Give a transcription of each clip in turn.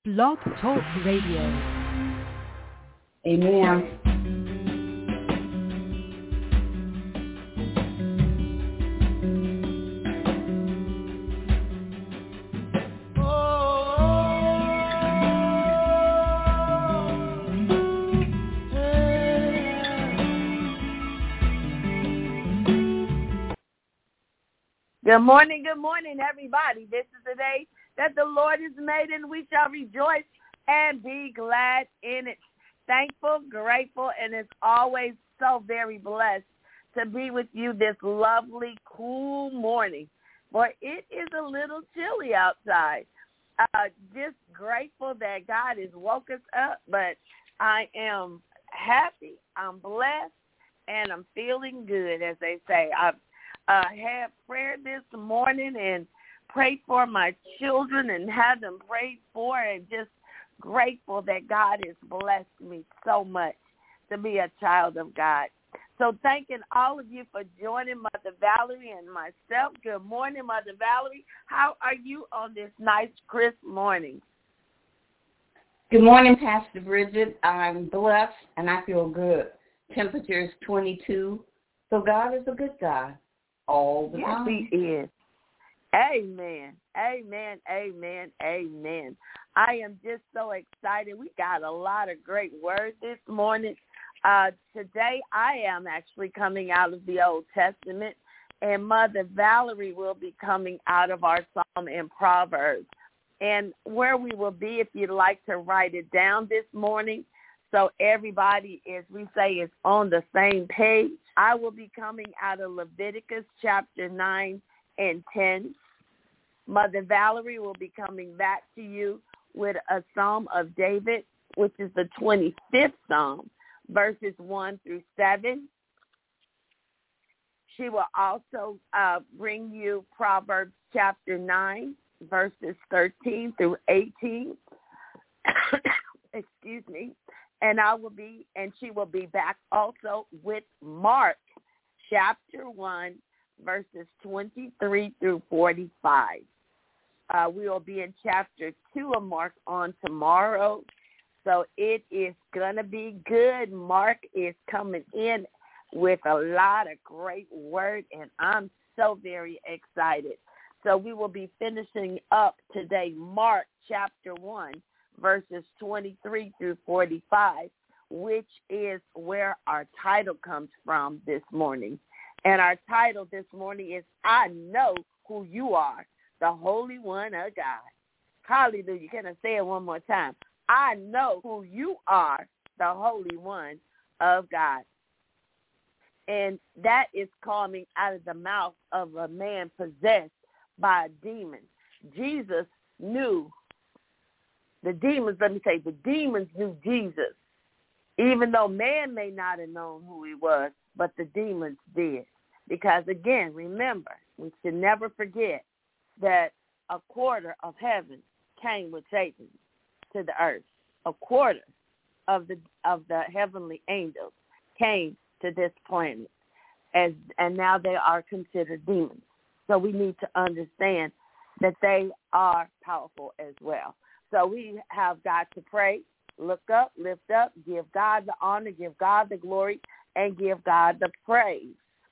Blog Talk Radio. Amen. Good morning, everybody. This is the day that the Lord has made, and we shall rejoice and be glad in it. Thankful, grateful, and as always, so very blessed to be with you this lovely, cool morning. For it is a little chilly outside. Just grateful that God has woke us up, but I am happy, I'm blessed, and I'm feeling good, as they say. I've had prayer this morning and prayed for my children and had them prayed for, and just grateful that God has blessed me so much to be a child of God. So thanking all of you for joining Mother Valerie and myself. Good morning, Mother Valerie. How are you on this nice, crisp morning? Good morning, Pastor Bridget. I'm blessed and I feel good. Temperature is 22, so God is a good God all the time. Yes, He is. Amen. Amen. Amen. Amen. I am just so excited. We got a lot of great words this morning. Today I am actually coming out of the Old Testament, and Mother Valerie will be coming out of our Psalm and Proverbs. And where we will be, if you'd like to write it down this morning, so everybody, as we say, is on the same page, I will be coming out of Leviticus chapter 9 and 10. Mother Valerie will be coming back to you with a Psalm of David, which is the 25th Psalm, verses 1 through 7. She will also bring you Proverbs chapter 9, verses 13 through 18. Excuse me. And she will be back also with Mark chapter 1, verses 23 through 45. We will be in chapter 2 of Mark on tomorrow. So it is going to be good. Mark is coming in with a lot of great word, and I'm so very excited. So we will be finishing up today Mark chapter 1, verses 23 through 45, which is where our title comes from this morning. And our title this morning is, I Know Who You Are, the Holy One of God. Hallelujah. Can I say it one more time? I know who you are, the Holy One of God. And that is coming out of the mouth of a man possessed by a demon. Jesus knew the demons knew Jesus, even though man may not have known who he was, but the demons did. Because, again, remember, we should never forget that a quarter of heaven came with Satan to the earth. A quarter of the heavenly angels came to this planet, and now they are considered demons. So we need to understand that they are powerful as well. So we have got to pray, look up, lift up, give God the honor, give God the glory, and give God the praise.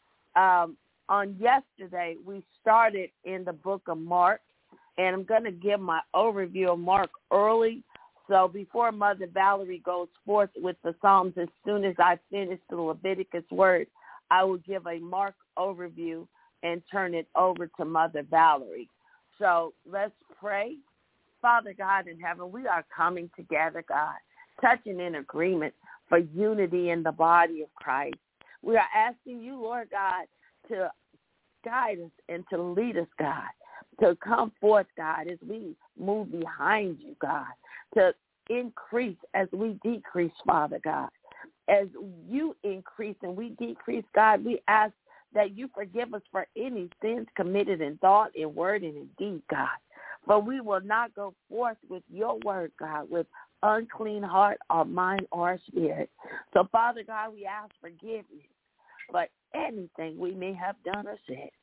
On yesterday, we started in the book of Mark, and I'm going to give my overview of Mark early. So before Mother Valerie goes forth with the Psalms, as soon as I finish the Leviticus word, I will give a Mark overview and turn it over to Mother Valerie. So let's pray. Father God in heaven, we are coming together, God, touching in agreement for unity in the body of Christ. We are asking you, Lord God, to guide us and to lead us, God, to come forth, God, as we move behind you, God, to increase as we decrease, Father God. As you increase and we decrease, God, we ask that you forgive us for any sins committed in thought, in word, and in deed, God. But we will not go forth with your word, God, with unclean heart or mind or spirit. So, Father God, we ask forgiveness for anything we may have done or said.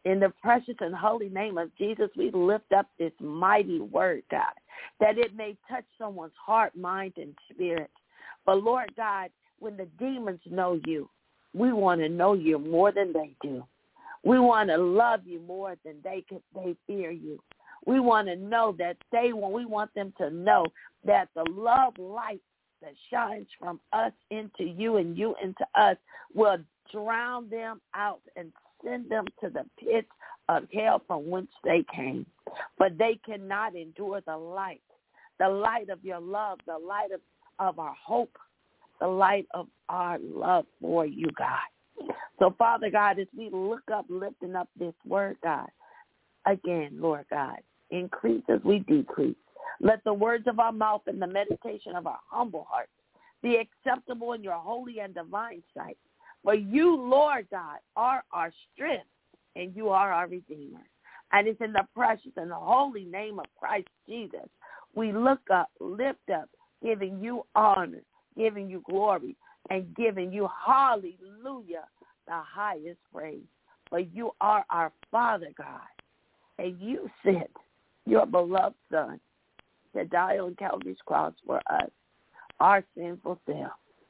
In the precious and holy name of Jesus, we lift up this mighty word, God, that it may touch someone's heart, mind, and spirit. But, Lord God, when the demons know you, we want to know you more than they do. We want to love you more than they fear you. We want to know that we want them to know that the love light that shines from us into you and you into us will drown them out and send them to the pits of hell from whence they came. But they cannot endure the light of your love, the light of our hope, the light of our love for you, God. So, Father God, as we look up, lifting up this word, God, again, Lord God, increase as we decrease. Let the words of our mouth and the meditation of our humble hearts be acceptable in your holy and divine sight. For you, Lord God, are our strength, and you are our Redeemer. And it's in the precious and the holy name of Christ Jesus we lift up, giving you honor, giving you glory, and giving you, hallelujah, the highest praise. For you are our Father, God, and you sent your beloved Son to die on Calvary's cross for us, our sinful self.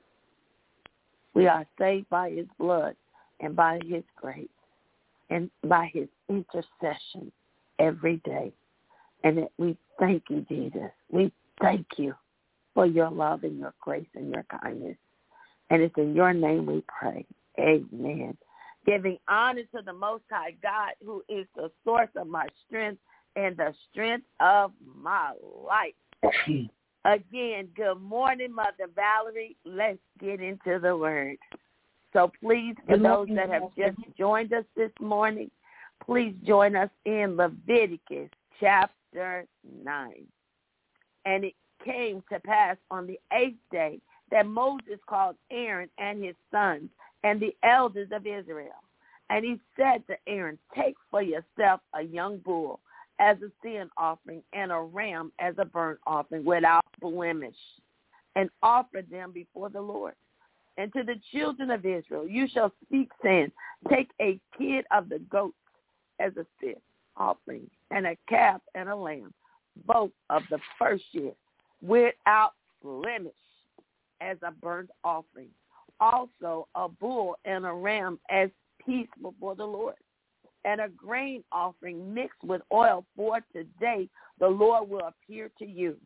We are saved by his blood and by his grace and by his intercession every day. And we thank you, Jesus. We thank you for your love and your grace and your kindness. And it's in your name we pray. Amen. Giving honor to the Most High God, who is the source of my strength and the strength of my life. Again, good morning, Mother Valerie. Let's get into the word. So please, for those that have just joined us this morning, please join us in Leviticus chapter 9. And it came to pass on the 8th day that Moses called Aaron and his sons and the elders of Israel. And he said to Aaron, take for yourself a young bull as a sin offering and a ram as a burnt offering without blemish, and offer them before the Lord. And to the children of Israel you shall speak, saying, take a kid of the goats as a sin offering, and a calf and a lamb, both of the first year, without blemish, as a burnt offering. Also a bull and a ram as peace before the Lord, and a grain offering mixed with oil, for today the Lord will appear to you.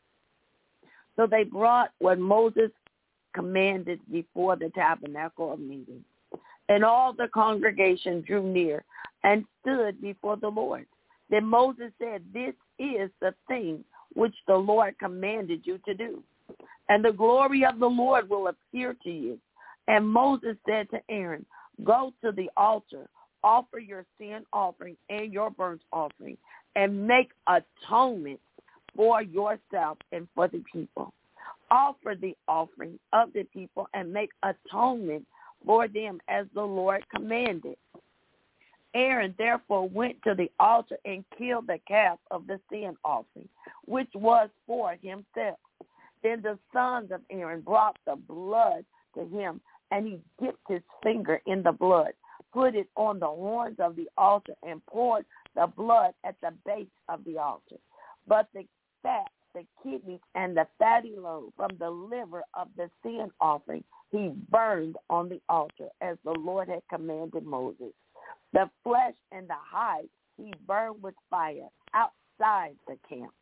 So they brought what Moses commanded before the tabernacle of meeting. And all the congregation drew near and stood before the Lord. Then Moses said, this is the thing which the Lord commanded you to do. And the glory of the Lord will appear to you. And Moses said to Aaron, go to the altar, offer your sin offering and your burnt offering, and make atonement for yourself and for the people. Offer the offering of the people and make atonement for them as the Lord commanded. Aaron therefore went to the altar and killed the calf of the sin offering, which was for himself. Then the sons of Aaron brought the blood to him, and he dipped his finger in the blood, put it on the horns of the altar, and poured the blood at the base of the altar. But the fat, the kidneys, and the fatty lobe from the liver of the sin offering he burned on the altar, as the Lord had commanded Moses. The flesh and the hide he burned with fire outside the camp.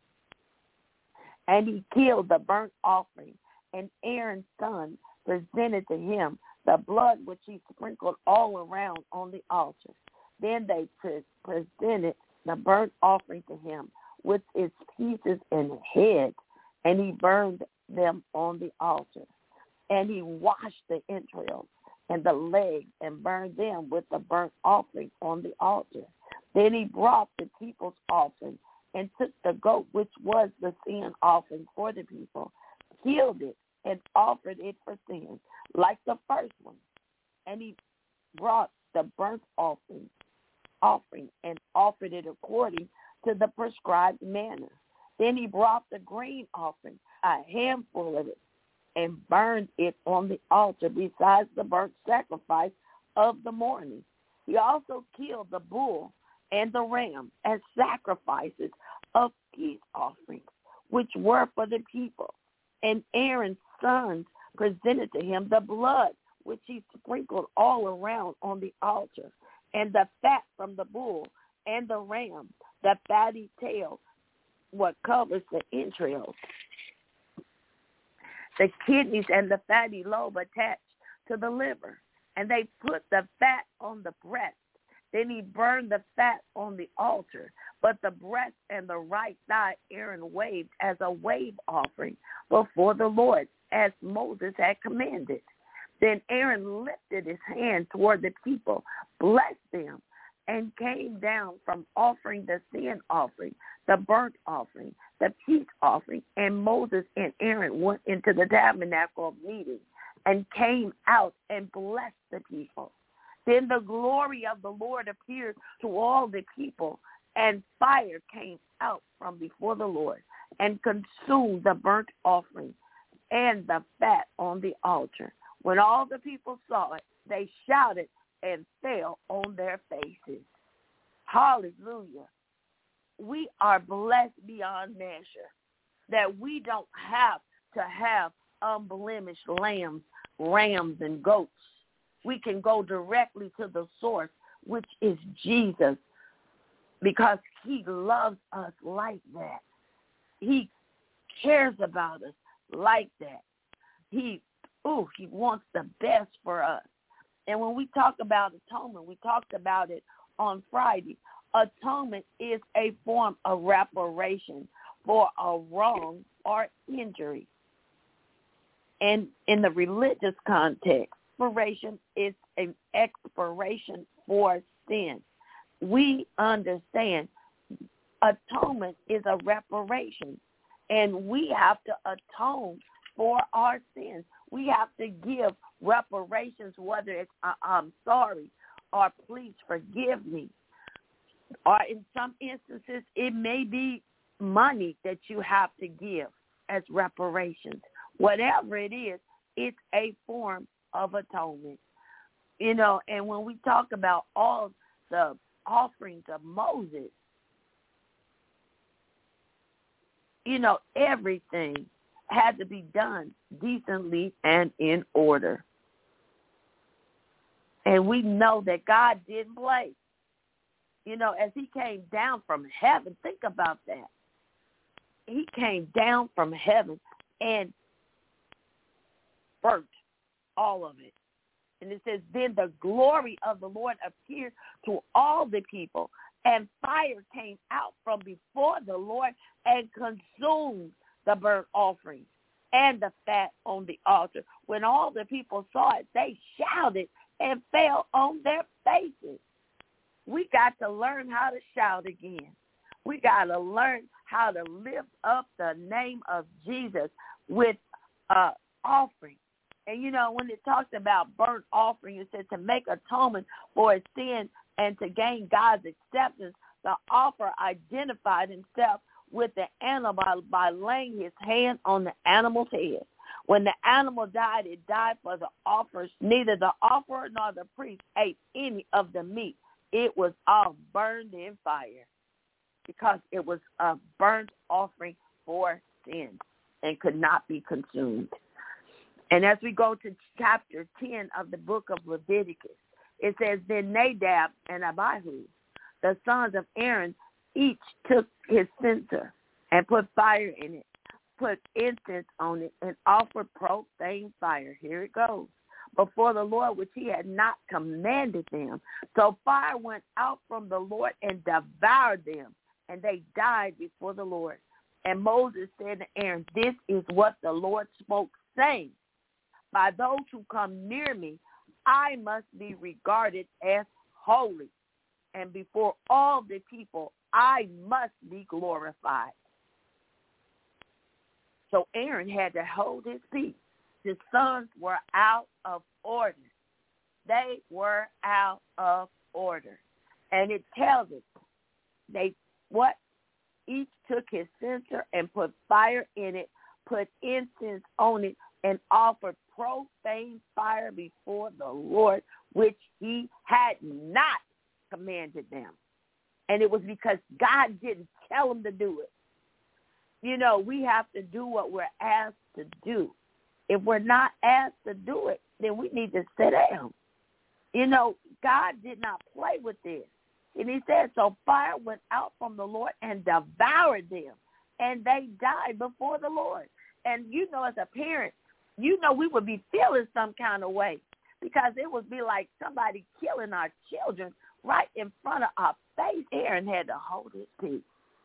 And he killed the burnt offering, and Aaron's son presented to him the blood which he sprinkled all around on the altar. Then they presented the burnt offering to him with its pieces and head, and he burned them on the altar. And he washed the entrails and the legs and burned them with the burnt offering on the altar. Then he brought the people's offering and took the goat, which was the sin offering for the people, killed it, and offered it for sin, like the first one. And he brought the burnt offering and offered it according to the prescribed manner. Then he brought the grain offering, a handful of it, and burned it on the altar besides the burnt sacrifice of the morning. He also killed the bull and the ram as sacrifices of peace offerings, which were for the people. And Aaron's sons presented to him the blood, which he sprinkled all around on the altar, and the fat from the bull and the ram, the fatty tail, what covers the entrails, the kidneys and the fatty lobe attached to the liver. And they put the fat on the breast. Then he burned the fat on the altar. But the breast and the right thigh Aaron waved as a wave offering before the Lord, as Moses had commanded. Then Aaron lifted his hand toward the people, blessed them, and came down from offering the sin offering, the burnt offering, the peace offering. And Moses and Aaron went into the tabernacle of meeting and came out and blessed the people. Then the glory of the Lord appeared to all the people, and fire came out from before the Lord and consumed the burnt offering and the fat on the altar. When all the people saw it, they shouted and fell on their faces. Hallelujah. We are blessed beyond measure that we don't have to have unblemished lambs, rams, and goats. We can go directly to the source, which is Jesus, because he loves us like that. He cares about us like that. He wants the best for us. And when we talk about atonement, we talked about it on Friday. Atonement is a form of reparation for a wrong or injury. And in the religious context, reparation is an expiration for sin. We understand atonement is a reparation, and we have to atone for our sins. We have to give reparations, whether it's I'm sorry or please forgive me. Or in some instances, it may be money that you have to give as reparations. Whatever it is, it's a form of atonement. You know, and when we talk about all the offerings of Moses, you know, everything had to be done decently and in order. And we know that God didn't play. You know, as he came down from heaven, think about that. He came down from heaven and burnt all of it. And it says, then the glory of the Lord appeared to all the people, and fire came out from before the Lord and consumed the burnt offering and the fat on the altar. When all the people saw it, they shouted and fell on their faces. We got to learn how to shout again. We got to learn how to lift up the name of Jesus with offering. And, you know, when it talks about burnt offering, it says to make atonement for his sin and to gain God's acceptance, the offerer identified himself with the animal by laying his hand on the animal's head. When the animal died, it died for the offerers. Neither the offerer nor the priest ate any of the meat. It was all burned in fire because it was a burnt offering for sin and could not be consumed. And as we go to chapter 10 of the book of Leviticus, it says, then Nadab and Abihu, the sons of Aaron, each took his censer and put fire in it, put incense on it, and offered profane fire. Here it goes. Before the Lord, which he had not commanded them. So fire went out from the Lord and devoured them, and they died before the Lord. And Moses said to Aaron, this is what the Lord spoke, saying, by those who come near me, I must be regarded as holy, and before all the people, I must be glorified. So Aaron had to hold his peace. His sons were out of order. They were out of order. And it tells us each took his censer and put fire in it, put incense on it, and offered profane fire before the Lord, which he had not commanded them. And it was because God didn't tell them to do it. You know, we have to do what we're asked to do. If we're not asked to do it, then we need to sit down. You know, God did not play with this. And he said, so fire went out from the Lord and devoured them, and they died before the Lord. And, you know, as a parent, you know we would be feeling some kind of way because it would be like somebody killing our children right in front of our face. Aaron had to hold his peace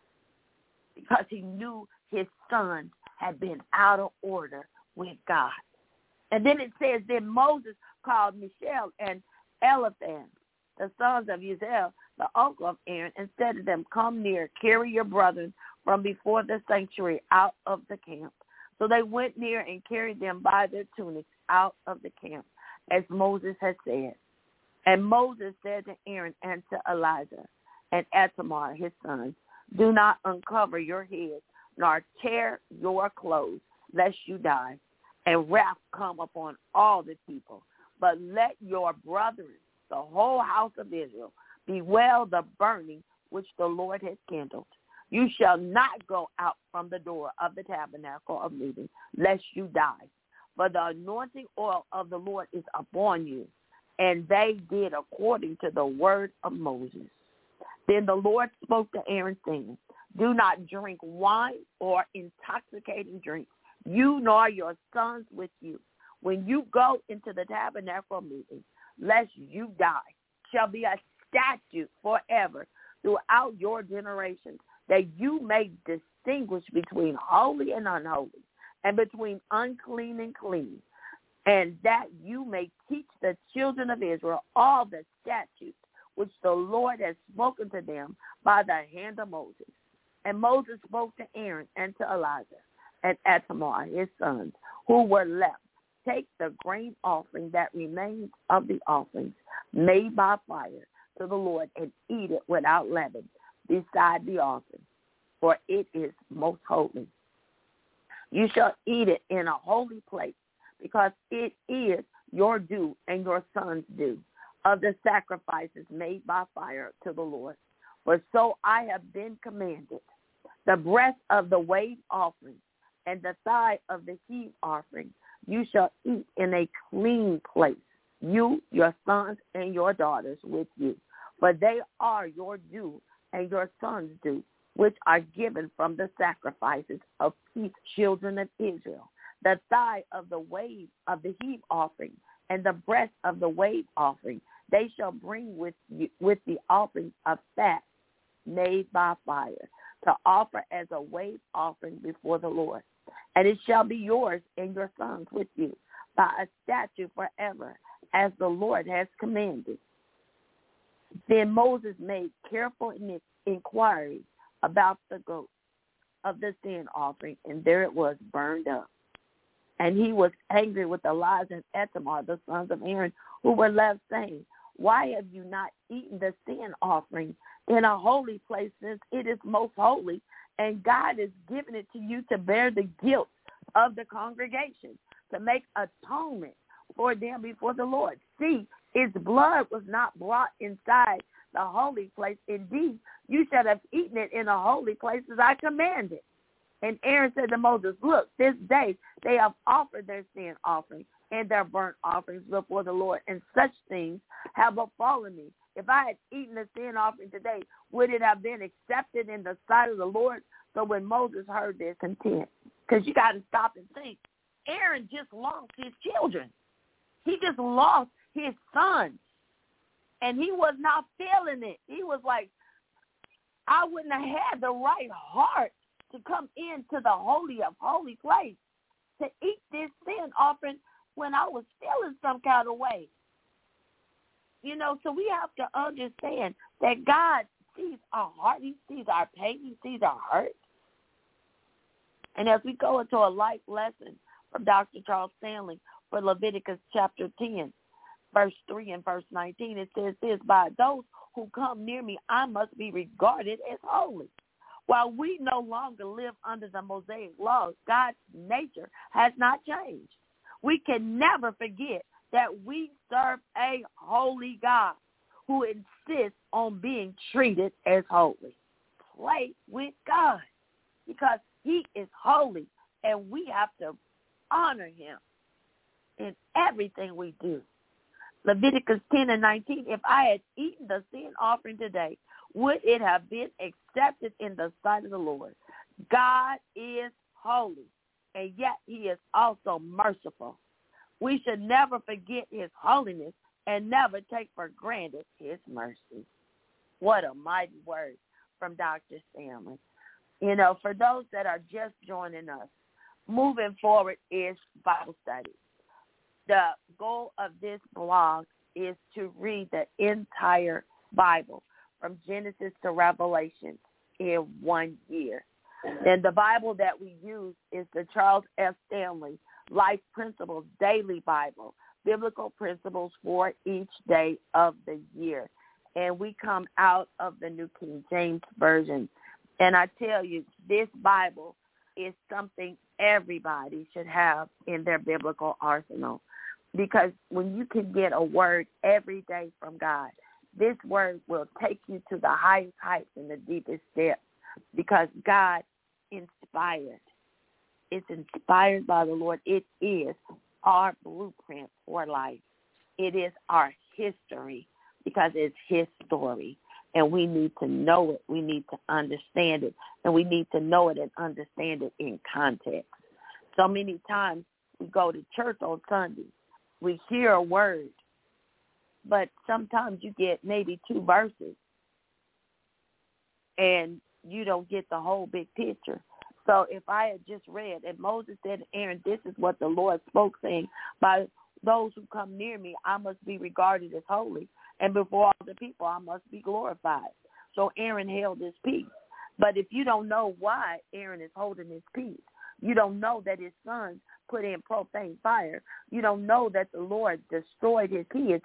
because he knew his sons had been out of order with God. And then it says, then Moses called Mishael and Eliphan, the sons of Uzziel, the uncle of Aaron, and said to them, come near, carry your brethren from before the sanctuary out of the camp. So they went near and carried them by their tunics out of the camp, as Moses had said. And Moses said to Aaron and to Elijah and Ithamar, his sons, do not uncover your heads, nor tear your clothes, lest you die, and wrath come upon all the people. But let your brethren, the whole house of Israel, bewail the burning which the Lord has kindled. You shall not go out from the door of the tabernacle of meeting, lest you die. For the anointing oil of the Lord is upon you. And they did according to the word of Moses. Then the Lord spoke to Aaron, saying, do not drink wine or intoxicating drink, you nor your sons with you, when you go into the tabernacle meeting, lest you die. Shall be a statute forever throughout your generations, that you may distinguish between holy and unholy, and between unclean and clean, and that you may teach the children of Israel all the statutes which the Lord has spoken to them by the hand of Moses. And Moses spoke to Aaron and to Elijah and Ithamar, his sons, who were left. Take the grain offering that remains of the offerings made by fire to the Lord, and eat it without leaven beside the offering, for it is most holy. You shall eat it in a holy place, because it is your due and your son's due of the sacrifices made by fire to the Lord. For so I have been commanded. The breast of the wave offering and the thigh of the heave offering you shall eat in a clean place, you, your sons, and your daughters with you. For they are your due and your sons' due, which are given from the sacrifices of peace, children of Israel. The thigh of the wave of the heave offering and the breast of the wave offering they shall bring with the offering of fat made by fire, to offer as a wave offering before the Lord. And it shall be yours and your sons with you by a statute forever, as the Lord has commanded. Then Moses made careful inquiries about the goat of the sin offering, and there it was burned up. And he was angry with Elijah and Ithamar, the sons of Aaron, who were left, saying, why have you not eaten the sin offering in a holy place, since it is most holy, and God has given it to you to bear the guilt of the congregation, to make atonement for them before the Lord? See, its blood was not brought inside the holy place. Indeed, you should have eaten it in a holy place as I commanded. And Aaron said to Moses, look, this day they have offered their sin offering and their burnt offerings before the Lord, and such things have befallen me. If I had eaten the sin offering today, would it have been accepted in the sight of the Lord? So when Moses heard this, content, because you got to stop and think, Aaron just lost his children. He just lost his sons, and he was not feeling it. He was like, I wouldn't have had the right heart to come into the holy of holy place to eat this sin offering when I was feeling some kind of way. You know, so we have to understand that God sees our heart. He sees our pain. He sees our hurt. And as we go into a life lesson from Dr. Charles Stanley for Leviticus chapter 10, verse 3 and verse 19, it says this, by those who come near me, I must be regarded as holy. While we no longer live under the Mosaic laws, God's nature has not changed. We can never forget that we serve a holy God who insists on being treated as holy. Play with God because he is holy, and we have to honor him in everything we do. Leviticus 10:19, if I had eaten the sin offering today, would it have been accepted in the sight of the Lord? God is holy, and yet he is also merciful. We should never forget his holiness and never take for granted his mercy. What a mighty word from Dr. Stanley. You know, for those that are just joining us, moving forward is Bible study. The goal of this blog is to read the entire Bible from Genesis to Revelation in 1 year. And the Bible that we use is the Charles F. Stanley Life Principles Daily Bible, Biblical Principles for Each Day of the Year. And we come out of the New King James Version. And I tell you, this Bible is something everybody should have in their biblical arsenal. Because when you can get a word every day from God, this word will take you to the highest heights and the deepest depths, because God inspired. It's inspired by the Lord. It is our blueprint for life. It is our history, because it's his story. And we need to know it. We need to understand it. And we need to know it and understand it in context. So many times we go to church on Sunday. We hear a word, but sometimes you get maybe 2 verses, and you don't get the whole big picture. So if I had just read, and Moses said to Aaron, this is what the Lord spoke, saying, by those who come near me, I must be regarded as holy, and before all the people, I must be glorified. So Aaron held his peace. But if you don't know why Aaron is holding his peace, you don't know that his sons put in profane fire, you don't know that the Lord destroyed his kids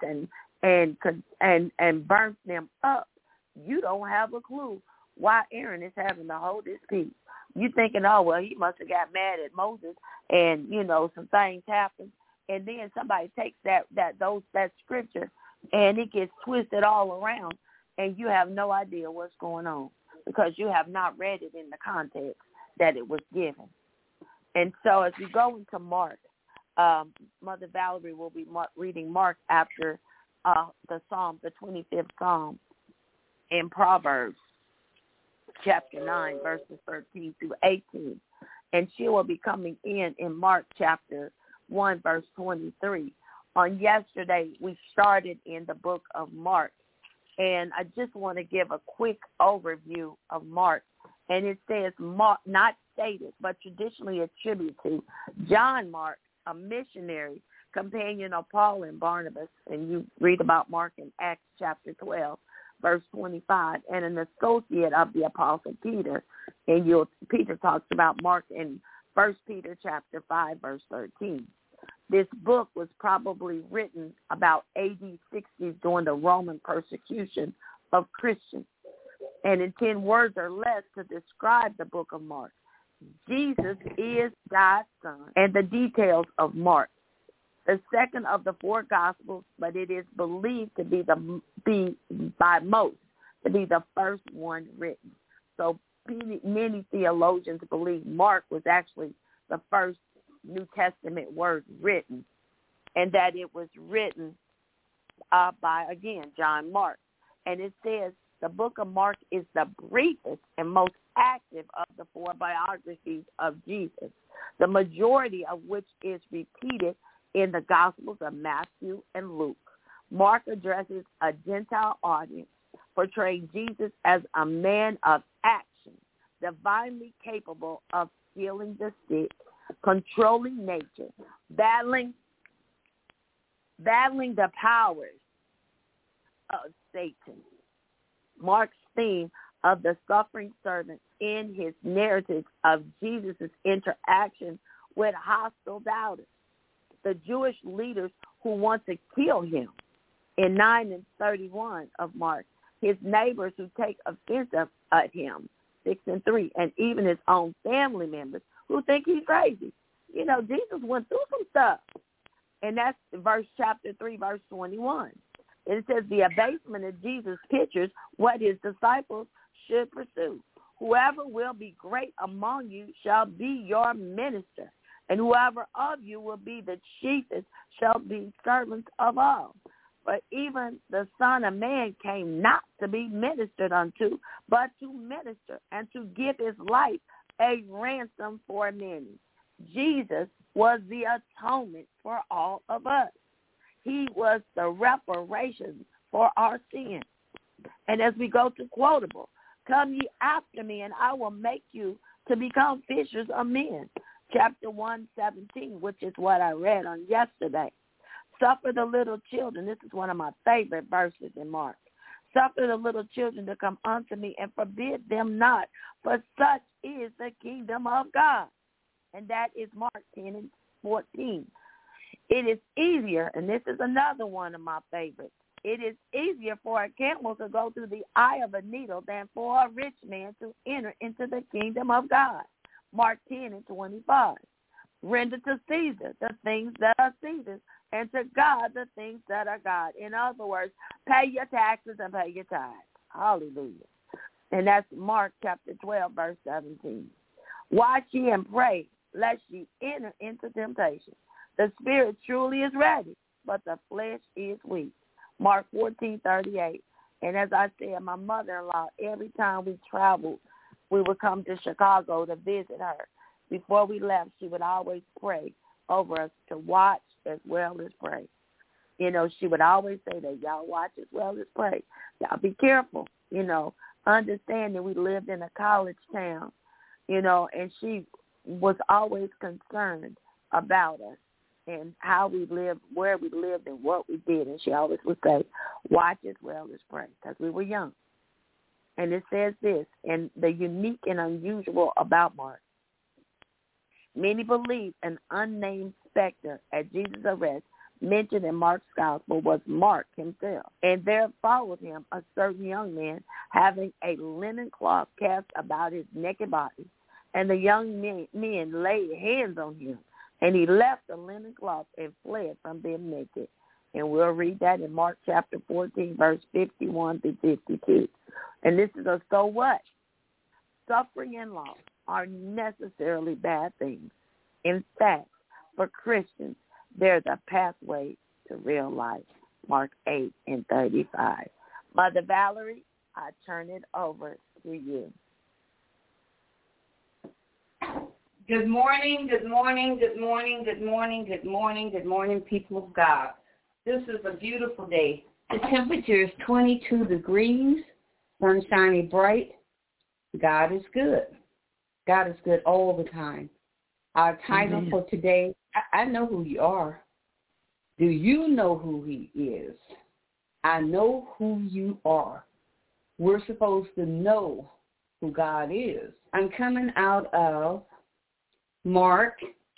and burnt them up, you don't have a clue why Aaron is having to hold his peace. You thinking, oh, well, he must have got mad at Moses and, you know, some things happened. And then somebody takes that scripture and it gets twisted all around, and you have no idea what's going on because you have not read it in the context that it was given. And so as we go into Mark, Mother Valerie will be reading Mark after the Psalm, the 25th Psalm in Proverbs, chapter 9, verses 13 through 18. And she will be coming in Mark chapter 1, verse 23. On yesterday, we started in the book of Mark, and I just want to give a quick overview of Mark. And it says, Mark, not stated, but traditionally attributed to John Mark, a missionary, companion of Paul and Barnabas. And you read about Mark in Acts chapter 12, verse 25, and an associate of the Apostle Peter. And Peter talks about Mark in 1 Peter chapter 5, verse 13. This book was probably written about AD 60 during the Roman persecution of Christians. And in 10 words or less to describe the book of Mark, Jesus is God's son, and the details of Mark, the second of the 4 Gospels, but it is believed to be by most to be the first one written. So many theologians believe Mark was actually the first New Testament word written, and that it was written by, again, John Mark. And it says the book of Mark is the briefest and most active of the 4 biographies of Jesus, the majority of which is repeated in the Gospels of Matthew and Luke. Mark addresses a Gentile audience, portraying Jesus as a man of action, divinely capable of healing the sick, controlling nature, battling the powers of Satan. Mark's theme of the suffering servant in his narrative of Jesus' interaction with hostile doubters, the Jewish leaders who want to kill him. In 9 and 31 of Mark, his neighbors who take offense at him, 6 and 3, and even his own family members who think he's crazy. You know, Jesus went through some stuff. And that's chapter 3, verse 21. It says the abasement of Jesus pictures what his disciples should pursue. Whoever will be great among you shall be your minister, and whoever of you will be the chiefest shall be servants of all. But even the Son of Man came not to be ministered unto, but to minister and to give his life a ransom for many. Jesus was the atonement for all of us. He was the reparation for our sins. And as we go to quotable, come ye after me, and I will make you to become fishers of men. Chapter 1:17, which is what I read on yesterday. Suffer the little children. This is one of my favorite verses in Mark. Suffer the little children to come unto me, and forbid them not, for such is the kingdom of God. And that is Mark 10:14. It is easier, and this is another one of my favorites. It is easier for a camel to go through the eye of a needle than for a rich man to enter into the kingdom of God. Mark 10:25. Render to Caesar the things that are Caesar's, and to God the things that are God. In other words, pay your taxes and pay your tithes. Hallelujah. And that's Mark chapter 12, verse 17. Watch ye and pray, lest ye enter into temptation. The spirit truly is ready, but the flesh is weak. Mark 14:38. And as I said, my mother-in-law, every time we traveled, we would come to Chicago to visit her. Before we left, she would always pray over us to watch as well as pray. You know, she would always say that, y'all watch as well as pray. Y'all be careful, you know, understanding we lived in a college town, you know, and she was always concerned about us and how we lived, where we lived, and what we did. And she always would say, watch as well as pray, because we were young. And it says this, and the unique and unusual about Mark. Many believe an unnamed specter at Jesus' arrest mentioned in Mark's gospel was Mark himself. And there followed him a certain young man having a linen cloth cast about his naked body. And the young men laid hands on him. And he left the linen cloth and fled from them naked. And we'll read that in Mark chapter 14, verse 51 through 52. And this is a so what? Suffering and loss are necessarily bad things. In fact, for Christians, they're the pathway to real life. Mark 8:35. Mother Valerie, I turn it over to you. Good morning, good morning, good morning, good morning, good morning, good morning, people of God. This is a beautiful day. The temperature is 22 degrees, sun shining bright. God is good. God is good all the time. Our title for today, I know who you are. Do you know who he is? I know who you are. We're supposed to know who God is. I'm coming out of Mark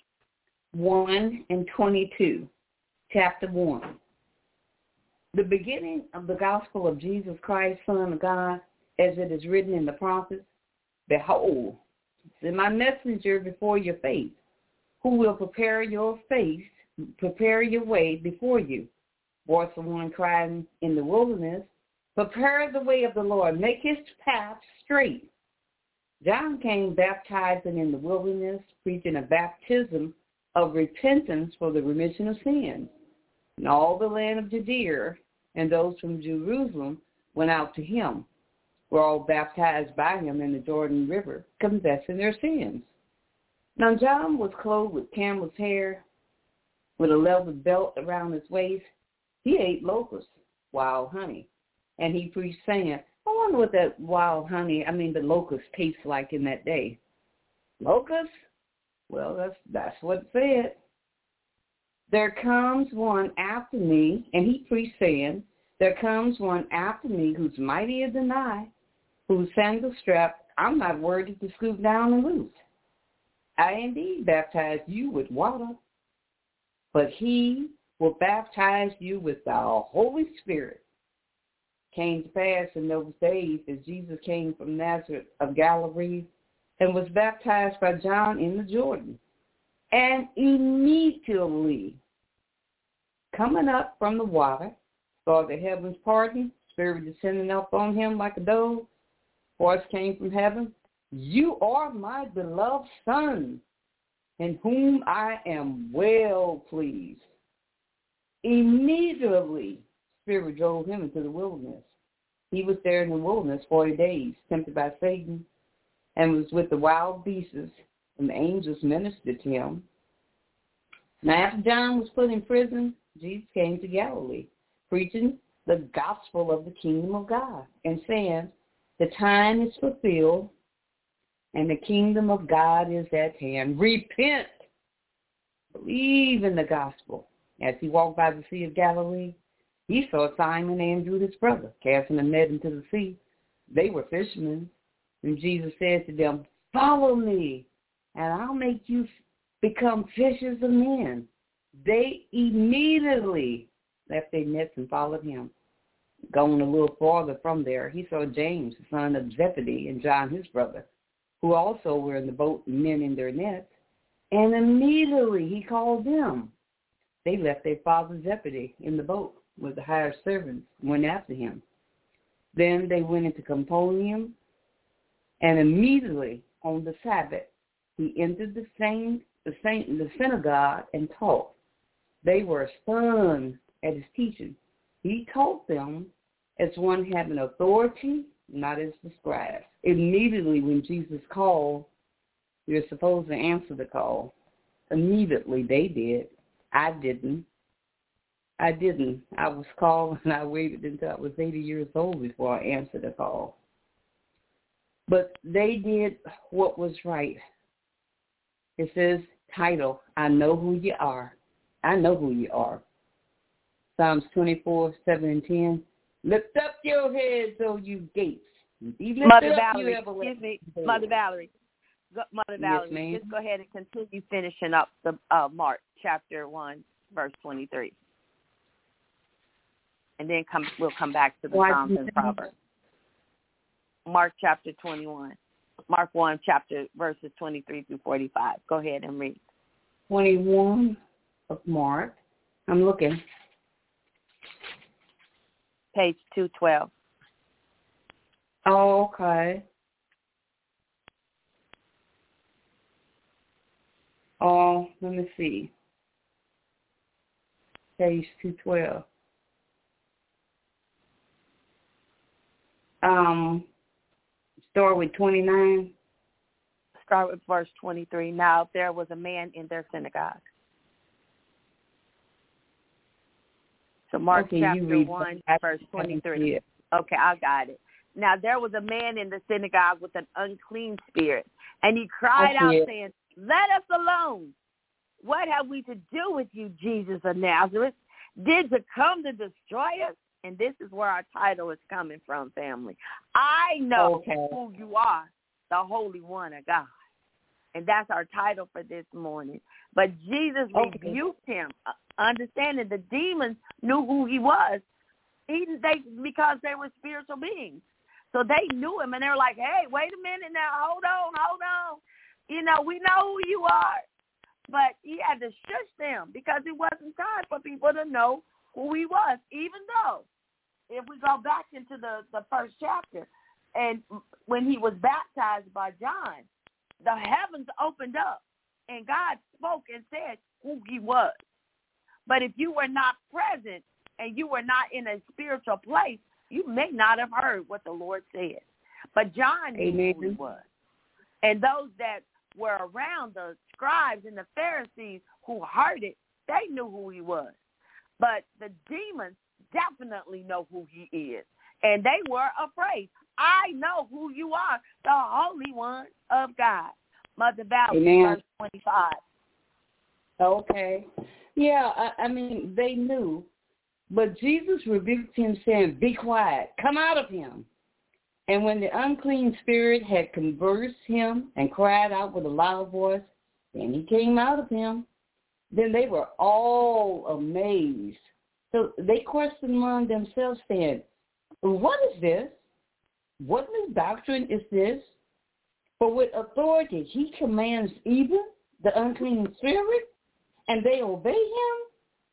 1:22, chapter 1. The beginning of the gospel of Jesus Christ, Son of God, as it is written in the prophets, behold, send my messenger before your face, who will prepare your way before you. Voice of one crying in the wilderness, prepare the way of the Lord, make his path straight. John came baptizing in the wilderness, preaching a baptism of repentance for the remission of sins. And all the land of Judea and those from Jerusalem went out to him, were all baptized by him in the Jordan River, confessing their sins. Now John was clothed with camel's hair, with a leather belt around his waist. He ate locusts, wild honey, and he preached saying, I wonder what that wild honey, the locusts taste like in that day. Locusts? Well, that's what it said. There comes one after me, and he preached saying, there comes one after me who's mightier than I, whose sandal strap I'm not worthy to scoop down and loose. I indeed baptize you with water, but he will baptize you with the Holy Spirit. Came to pass in those days as Jesus came from Nazareth of Galilee and was baptized by John in the Jordan. And immediately coming up from the water, saw the heavens parting, Spirit descending up on him like a dove. Voice came from heaven, "You are my beloved Son, in whom I am well pleased." Immediately, Spirit drove him into the wilderness. He was there in the wilderness 40 days, tempted by Satan, and was with the wild beasts, and the angels ministered to him. Now, after John was put in prison, Jesus came to Galilee, preaching the gospel of the kingdom of God, and saying, "The time is fulfilled, and the kingdom of God is at hand. Repent, believe in the gospel." As he walked by the Sea of Galilee, he saw Simon and Andrew, his brother, casting a net into the sea. They were fishermen. And Jesus said to them, "Follow me, and I'll make you become fishers of men." They immediately left their nets and followed him. Going a little farther from there, he saw James, the son of Zebedee, and John, his brother, who also were in the boat, mending their nets. And immediately he called them. They left their father Zebedee in the boat with the hired servants, went after him. Then they went into Capernaum, and immediately on the Sabbath he entered the synagogue and taught. They were stunned at his teaching. He taught them as one having authority, not as the scribes. Immediately when Jesus called, you're supposed to answer the call. Immediately they did. I didn't. I was called, and I waited until I was 80 years old before I answered the call. But they did what was right. It says, title, "I know who you are." I know who you are. Psalms 24:7-10. Lift up your heads, O you gates. Mother Valerie, excuse me, Mother Valerie. Mother Valerie, yes, just go ahead and continue finishing up the Mark chapter 1, verse 23. And then we'll come back to the Psalms and Proverbs. Mark chapter 21. Mark 1, chapter verses 23-45. Go ahead and read. 21 of Mark. I'm looking. Page 212. Oh, okay. Oh, let me see. Page 212. Start with 29. Start with verse 23. Now there was a man in their synagogue. So Mark chapter 1, verse 23. Okay, I got it. Now there was a man in the synagogue with an unclean spirit, and he cried out, saying, "Let us alone. What have we to do with you, Jesus of Nazareth? Did you come to destroy us?" And this is where our title is coming from, family. I know who you are, the Holy One of God. And that's our title for this morning. But Jesus rebuked him, understanding the demons knew who he was, because they were spiritual beings. So they knew him, and they were like, "Hey, wait a minute now, hold on. We know who you are." But he had to shush them because it wasn't time for people to know who he was, even though if we go back into the first chapter, and when he was baptized by John, the heavens opened up, and God spoke and said who he was. But if you were not present and you were not in a spiritual place, you may not have heard what the Lord said. But John knew who he was. And those that were around, the scribes and the Pharisees who heard it, they knew who he was. But the demons definitely know who he is, and they were afraid. I know who you are, the Holy One of God. Mother Valerie, verse 25. Okay. Yeah, I mean, they knew, but Jesus rebuked him, saying, "Be quiet, come out of him." And when the unclean spirit had conversed him and cried out with a loud voice, then he came out of him. Then they were all amazed. So they questioned among themselves, saying, "What is this? What new doctrine is this? For with authority he commands even the unclean spirit, and they obey him."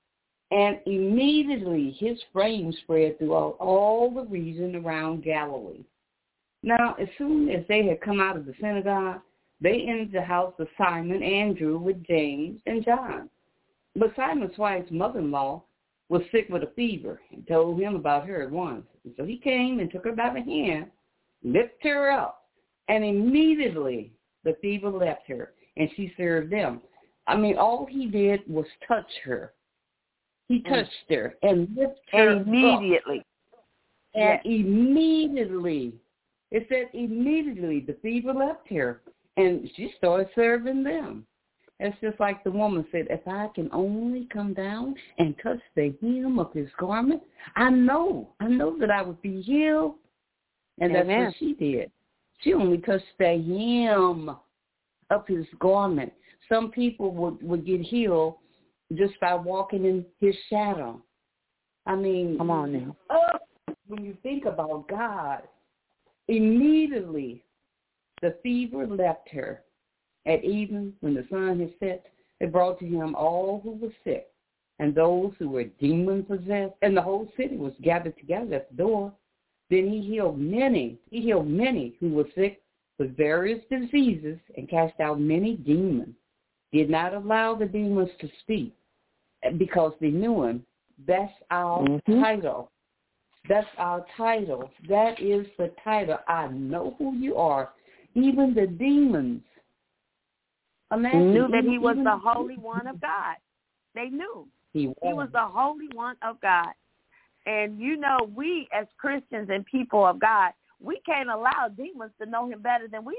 And immediately his fame spread throughout all the region around Galilee. Now, as soon as they had come out of the synagogue, they entered the house of Simon Andrew with James and John. But Simon's wife's mother-in-law was sick with a fever and told him about her at once. And so he came and took her by the hand, lifted her up, and immediately the fever left her, and she served them. I mean, all he did was touch her. He touched her and lifted her up. Immediately. And immediately, it said immediately the fever left her, and she started serving them. It's just like the woman said, if I can only come down and touch the hem of his garment, I know that I would be healed. And that's what she did. She only touched the hem of his garment. Some people would get healed just by walking in his shadow. I mean, come on now. When you think about God, immediately the fever left her. At even, when the sun had set, it brought to him all who were sick and those who were demon-possessed, and the whole city was gathered together at the door. Then he healed many who were sick with various diseases and cast out many demons. Did not allow the demons to speak because they knew him. That's our title. That's our title. That is the title. I know who you are. Even the demons. Imagine, knew that he was the Holy One of God. They knew. He was the Holy One of God. And, you know, we as Christians and people of God, we can't allow demons to know him better than we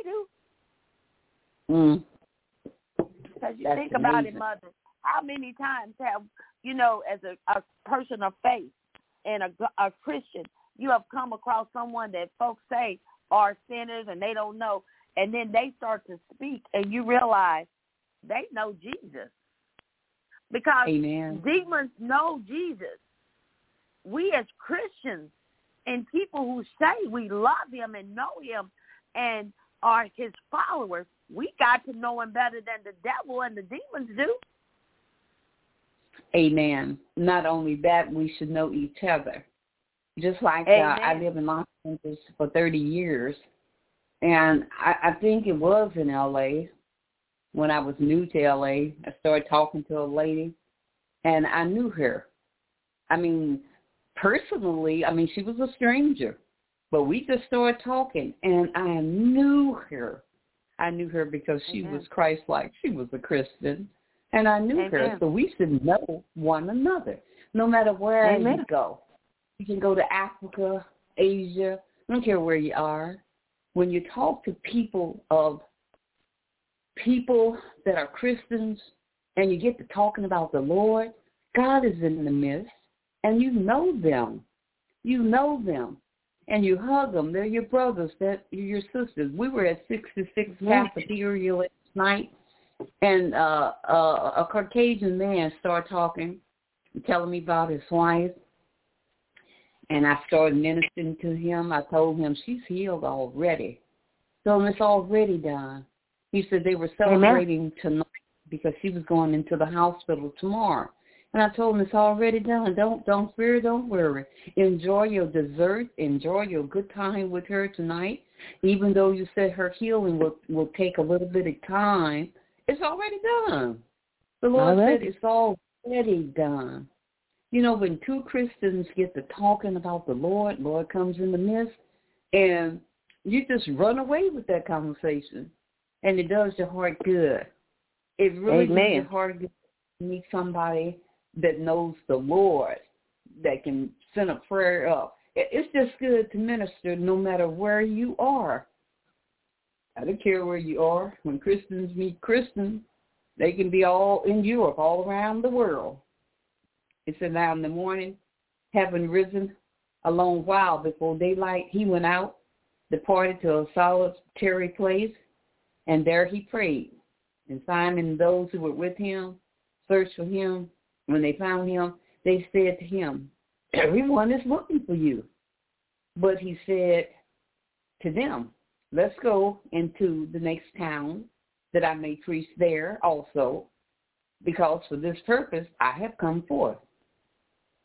do. Because you think about it, Mother, how many times have, you know, as a person of faith and a Christian, you have come across someone that folks say are sinners and they don't know, and then they start to speak and you realize they know Jesus. Because demons know Jesus. We as Christians and people who say we love him and know him and are his followers, we got to know him better than the devil and the demons do. Amen. Not only that, we should know each other. Just like I lived in Los Angeles for 30 years, and I think it was in L.A. when I was new to L.A. I started talking to a lady, and I knew her. I mean, personally, she was a stranger, but we just started talking, and I knew her. I knew her because she was Christ-like. She was a Christian, and I knew her, so we should know one another, no matter where you go. You can go to Africa, Asia, I don't care where you are. When you talk to people that are Christians and you get to talking about the Lord, God is in the midst, and you know them. You know them, and you hug them. They're your brothers. They're your sisters. We were at 66 Cafeteria last night, and a Caucasian man started talking, telling me about his wife. And I started ministering to him. I told him, she's healed already. So it's already done. He said they were celebrating tonight because she was going into the hospital tomorrow. And I told him it's already done. Don't fear, don't worry. Enjoy your dessert. Enjoy your good time with her tonight. Even though you said her healing will take a little bit of time, it's already done. The Lord said it's already done. You know, when two Christians get to talking about the Lord comes in the midst, and you just run away with that conversation, and it does your heart good. It really does your heart good to meet somebody that knows the Lord, that can send a prayer up. It's just good to minister no matter where you are. I don't care where you are. When Christians meet Christians, they can be all in Europe, all around the world. It said now in the morning, having risen a long while before daylight, he went out, departed to a solitary place, and there he prayed. And Simon and those who were with him searched for him. When they found him, they said to him, everyone is looking for you. But he said to them, let's go into the next town that I may preach there also, because for this purpose I have come forth.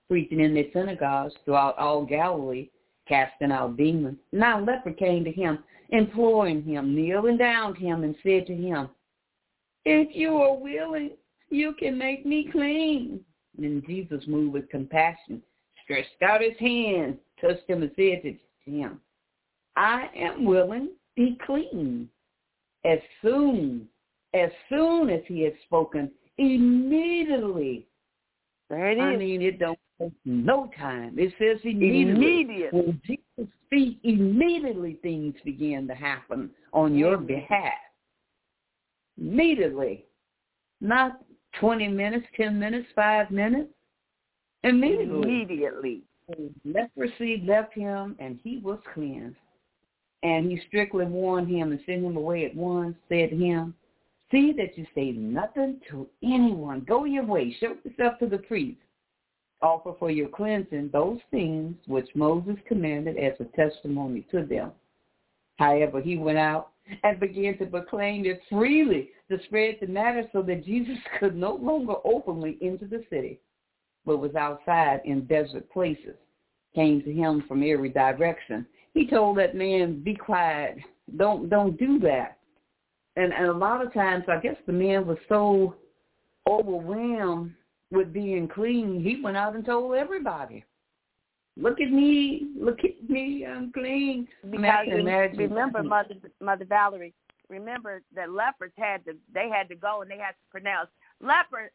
preaching in their synagogues throughout all Galilee, casting out demons. Now a leper came to him, imploring him, kneeling down to him, and said to him, "If you are willing, you can make me clean." And Jesus, moved with compassion, stretched out his hand, touched him, and said to him, "I am willing, be clean." As soon as he had spoken, immediately, there it is. I mean, it don't take no time. It says immediately. When Jesus speaks, immediately things begin to happen on your behalf. Immediately. Not 20 minutes, 10 minutes, 5 minutes. Immediately. Leprosy left him, and he was cleansed. And he strictly warned him and sent him away at once, said to him, "See that you say nothing to anyone. Go your way. Show yourself to the priest. Offer for your cleansing those things which Moses commanded as a testimony to them." However, he went out and began to proclaim it freely, to spread the matter so that Jesus could no longer openly enter the city, but was outside in desert places, came to him from every direction. He told that man, "Be quiet. Don't do that." And a lot of times, I guess the man was so overwhelmed with being clean, he went out and told everybody, look at me, I'm clean." Because remember, Mother Valerie, remember that lepers had to go and they had to pronounce leper.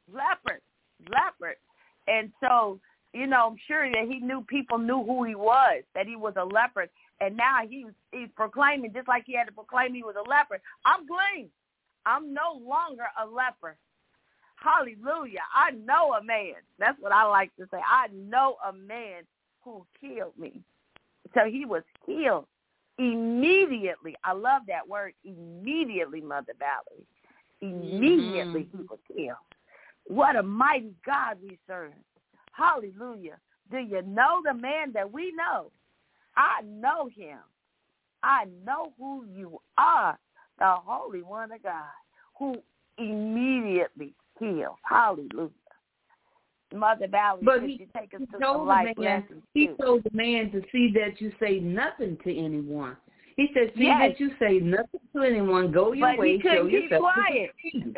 And so, I'm sure that people knew who he was, that he was a leper. And now he's proclaiming, just like he had to proclaim he was a leper, "I'm clean. I'm no longer a leper." Hallelujah. I know a man. That's what I like to say. I know a man who healed me. So he was healed immediately. I love that word, immediately, Mother Valerie. Immediately he was healed. What a mighty God we serve. Hallelujah. Do you know the man that we know? I know him. I know who you are, the Holy One of God, who immediately heals. Hallelujah. Mother Valerie, but you take us to some life lessons. He told the man to see that you say nothing to anyone. He said, "See that you say nothing to anyone. Go your way. Show yourself." Quiet.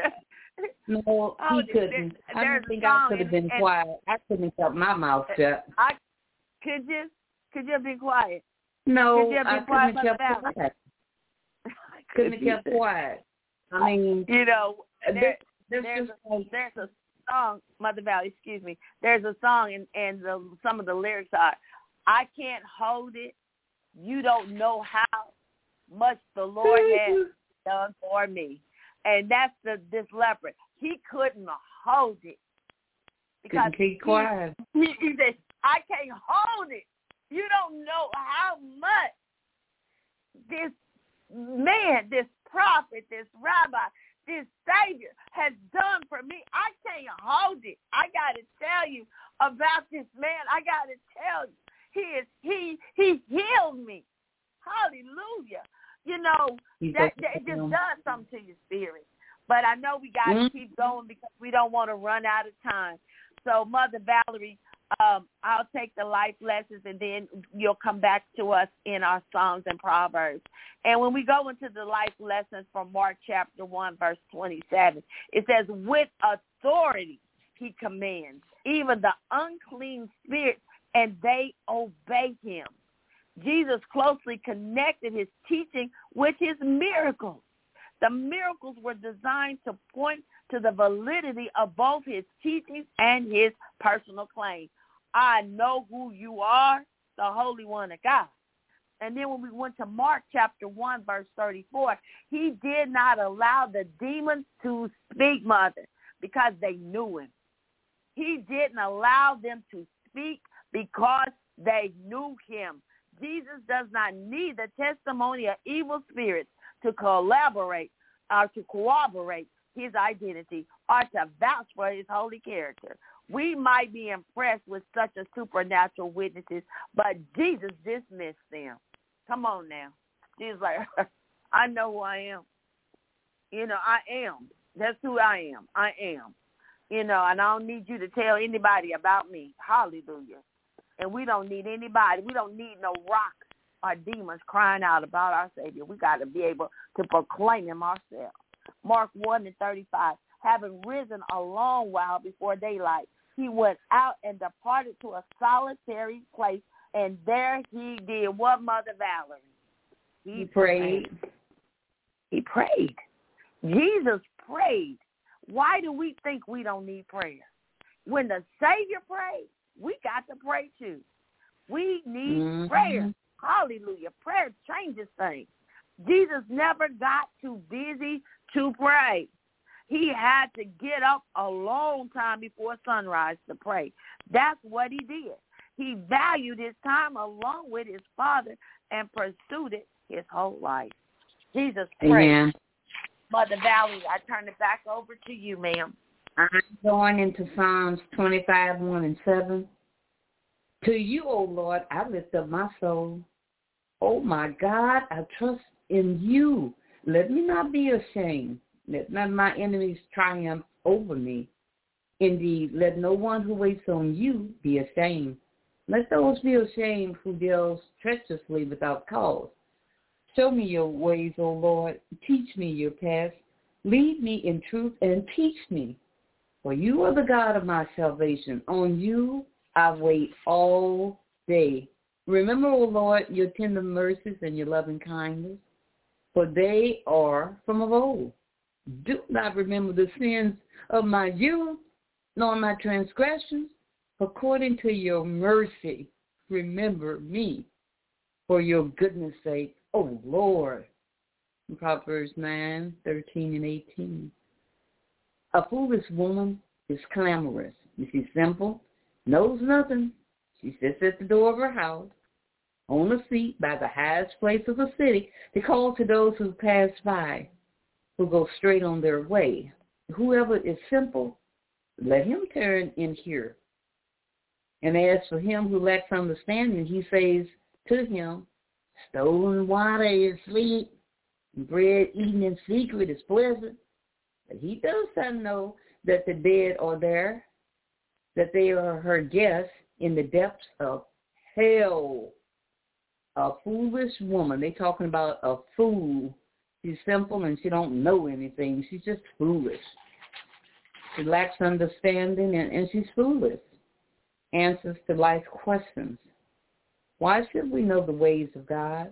No, he couldn't. I don't think I could have been quiet. I couldn't have kept my mouth shut. Could you have been quiet? No, I couldn't have kept quiet. Couldn't have kept quiet. I mean, there's a song, Mother Valley, excuse me. There's a song, and some of the lyrics are, "I can't hold it. You don't know how much the Lord has done for me." And that's this leper. He couldn't hold it because keep quiet. He said, "I can't hold it. You don't know how much this man, this prophet, this rabbi, this Savior has done for me. I can't hold it. I got to tell you about this man. I got to tell you, he healed me." Hallelujah. It just does something to your spirit. But I know we got to keep going because we don't want to run out of time. So, Mother Valerie, I'll take the life lessons, and then you'll come back to us in our Psalms and Proverbs. And when we go into the life lessons from Mark chapter 1, verse 27, it says, "With authority he commands, even the unclean spirits, and they obey him." Jesus closely connected his teaching with his miracles. The miracles were designed to point to the validity of both his teachings and his personal claim. "I know who you are, the Holy One of God." And then when we went to Mark chapter 1, verse 34, he did not allow the demons to speak, Mother, because they knew him. He didn't allow them to speak because they knew him. Jesus does not need the testimony of evil spirits to collaborate or to corroborate his identity or to vouch for his holy character. We might be impressed with such a supernatural witnesses, but Jesus dismissed them. Come on now. Jesus like, "I know who I am. I am. That's who I am. I am." And I don't need you to tell anybody about me. Hallelujah. And we don't need anybody. We don't need no rocks or demons crying out about our Savior. We got to be able to proclaim him ourselves. Mark 1:35, having risen a long while before daylight, he went out and departed to a solitary place, and there he did what, Mother Valerie? He prayed. He prayed. Jesus prayed. Why do we think we don't need prayer? When the Savior prayed, we got to pray too. We need prayer. Hallelujah. Prayer changes things. Jesus never got too busy to pray. He had to get up a long time before sunrise to pray. That's what he did. He valued his time along with his Father and pursued it his whole life. Jesus prayed. Amen. Mother Valerie, I turn it back over to you, ma'am. I'm going into Psalms 25:1-7. To you, O Lord, I lift up my soul. Oh, my God, I trust in you. Let me not be ashamed. Let not my enemies triumph over me. Indeed, let no one who waits on you be ashamed. Let those be ashamed who deals treacherously without cause. Show me your ways, O Lord. Teach me your paths. Lead me in truth and teach me. For you are the God of my salvation. On you I wait all day. Remember, O Lord, your tender mercies and your loving kindness, for they are from of old. Do not remember the sins of my youth, nor my transgressions. According to your mercy, remember me for your goodness' sake, O Lord. Proverbs 9:13-18. A foolish woman is clamorous. She's simple, knows nothing. She sits at the door of her house, on a seat by the highest place of the city, to call to those who pass by, who go straight on their way. Whoever is simple, let him turn in here. And as for him who lacks understanding, he says to him, stolen water is sweet, and bread eaten in secret is pleasant. But he does not know that the dead are there, that they are her guests in the depths of hell. A foolish woman. They're talking about a fool. She's simple and she don't know anything. She's just foolish. She lacks understanding and she's foolish. Answers to life's questions. Why should we know the ways of God?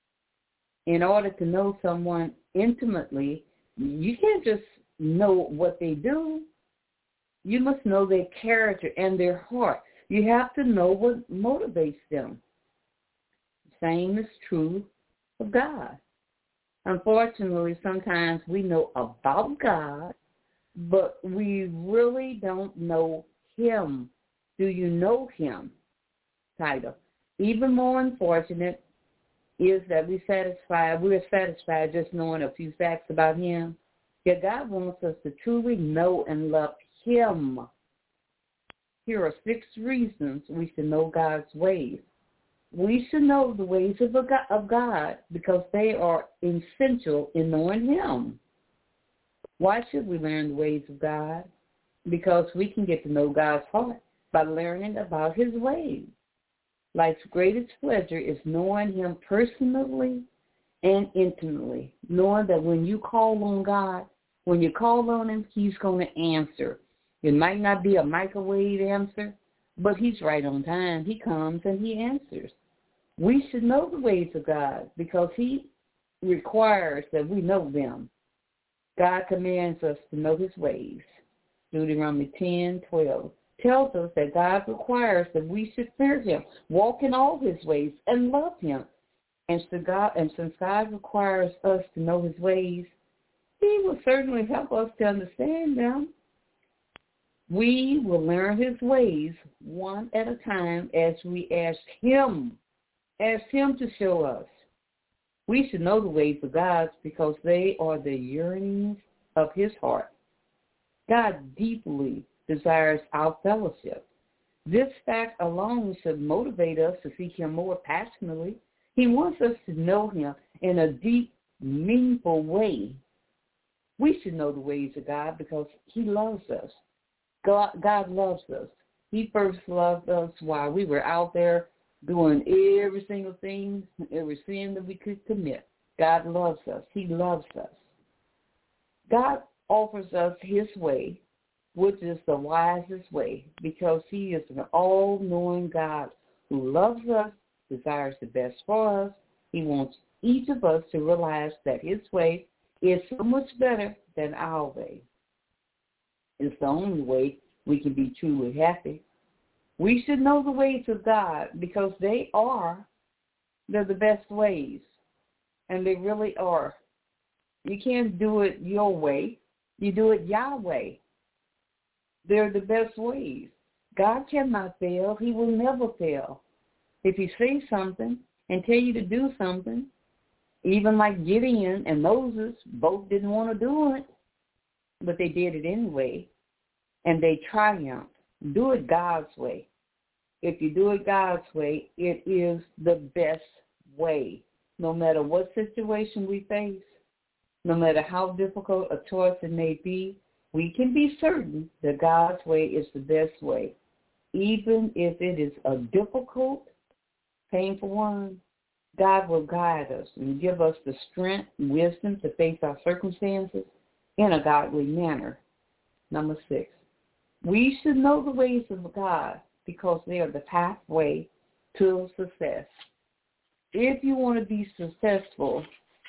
In order to know someone intimately, you can't just know what they do. You must know their character and their heart. You have to know what motivates them. The same is true of God. Unfortunately, sometimes we know about God, but we really don't know him. Do you know him? Title. Even more unfortunate is that we're satisfied just knowing a few facts about him. Yet God wants us to truly know and love him. Here are 6 reasons we should know God's ways. We should know the ways of God because they are essential in knowing him. Why should we learn the ways of God? Because we can get to know God's heart by learning about his ways. Life's greatest pleasure is knowing him personally and intimately, knowing that when you call on God, when you call on him, he's going to answer. It might not be a microwave answer, but he's right on time. He comes and he answers. We should know the ways of God because he requires that we know them. God commands us to know his ways. Deuteronomy 10:12 tells us that God requires that we should fear him, walk in all his ways, and love him. And since God requires us to know his ways, he will certainly help us to understand them. We will learn his ways one at a time as we ask him to show us. We should know the ways of God because they are the yearnings of his heart. God deeply desires our fellowship. This fact alone should motivate us to seek him more passionately. He wants us to know him in a deep, meaningful way. We should know the ways of God because he loves us. God loves us. He first loved us while we were out there doing every single thing, every sin that we could commit. God loves us. He loves us. God offers us his way, which is the wisest way, because he is an all-knowing God who loves us, desires the best for us. He wants each of us to realize that his way is so much better than our way. It's the only way we can be truly happy. We should know the ways of God because they're the best ways, and they really are. You can't do it your way. You do it Yahweh. They're the best ways. God cannot fail. He will never fail. If he says something and tell you to do something, even like Gideon and Moses, both didn't want to do it, but they did it anyway, and they triumphed. Do it God's way. If you do it God's way, it is the best way. No matter what situation we face, no matter how difficult a choice it may be, we can be certain that God's way is the best way. Even if it is a difficult, painful one, God will guide us and give us the strength and wisdom to face our circumstances in a godly manner. Number 6, we should know the ways of God because they are the pathway to success. If you want to be successful,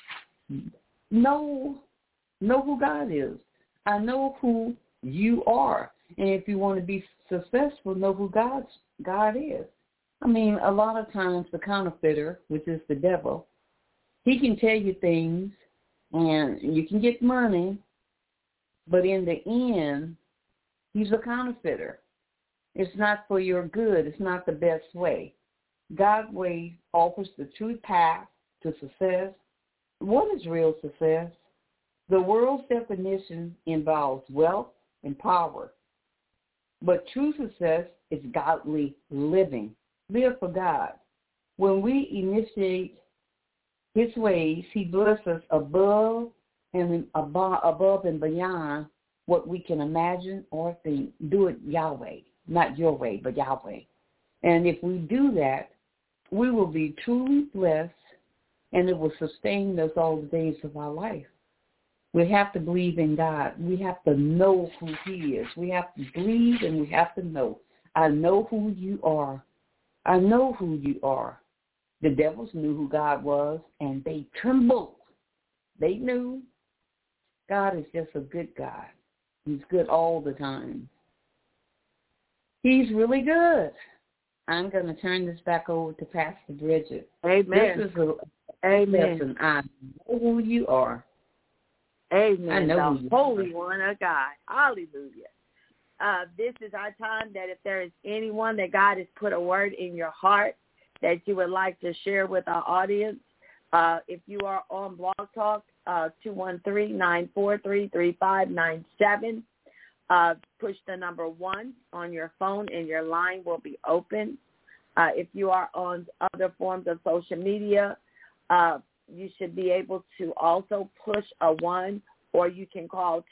know who God is. I know who you are. And if you want to be successful, know who God is. I mean, a lot of times the counterfeiter, which is the devil, he can tell you things and you can get money, but in the end, he's a counterfeiter. It's not for your good. It's not the best way. God's way offers the true path to success. What is real success? The world's definition involves wealth and power. But true success is godly living. Live for God. When we initiate his ways, he blesses us above and beyond what we can imagine or think. Do it Yahweh. Not your way, but Yahweh. And if we do that, we will be truly blessed, and it will sustain us all the days of our life. We have to believe in God. We have to know who he is. We have to believe and we have to know. I know who you are. I know who you are. The devils knew who God was, and they trembled. They knew. God is just a good God. He's good all the time. He's really good. I'm going to turn this back over to Pastor Bridget. Amen. This is Amen. Listen, I know who you are. Amen. I know the Holy One of God. Hallelujah. This is our time that if there is anyone that God has put a word in your heart that you would like to share with our audience, if you are on Blog Talk, 213-943-3597. Push the number 1 on your phone and your line will be open. If you are on other forms of social media, you should be able to also push a 1, or you can call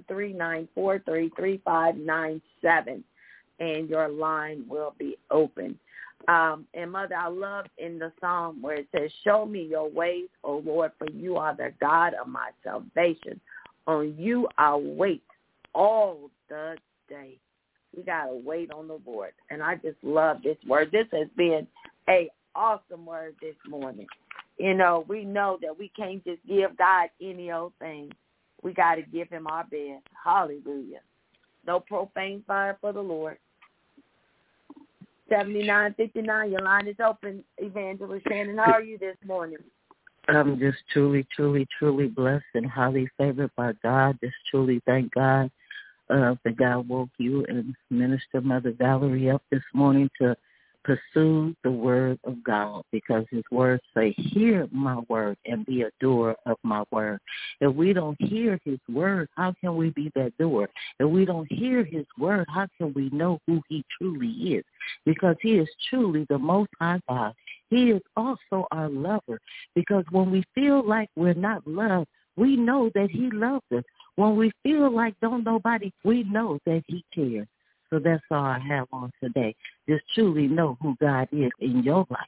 213-943-3597, and your line will be open. And, Mother, I love in the psalm where it says, show me your ways, O Lord, for you are the God of my salvation. On you I'll wait all the day. We got to wait on the Lord. And I just love this word. This has been an awesome word this morning. You know, we know that we can't just give God any old thing. We got to give him our best. Hallelujah. No profane fire for the Lord. 7959, your line is open. Evangelist Shannon, how are you this morning? I'm just truly, truly, truly blessed and highly favored by God. Just truly thank God that God woke you and Minister Mother Valerie up this morning to pursue the word of God, because his words say, hear my word and be a doer of my word. If we don't hear his word, how can we be that doer? If we don't hear his word, how can we know who he truly is? Because he is truly the Most High God. He is also our lover, because when we feel like we're not loved, we know that he loves us. When we feel like don't nobody, we know that he cares. So that's all I have on today. Just truly know who God is in your life.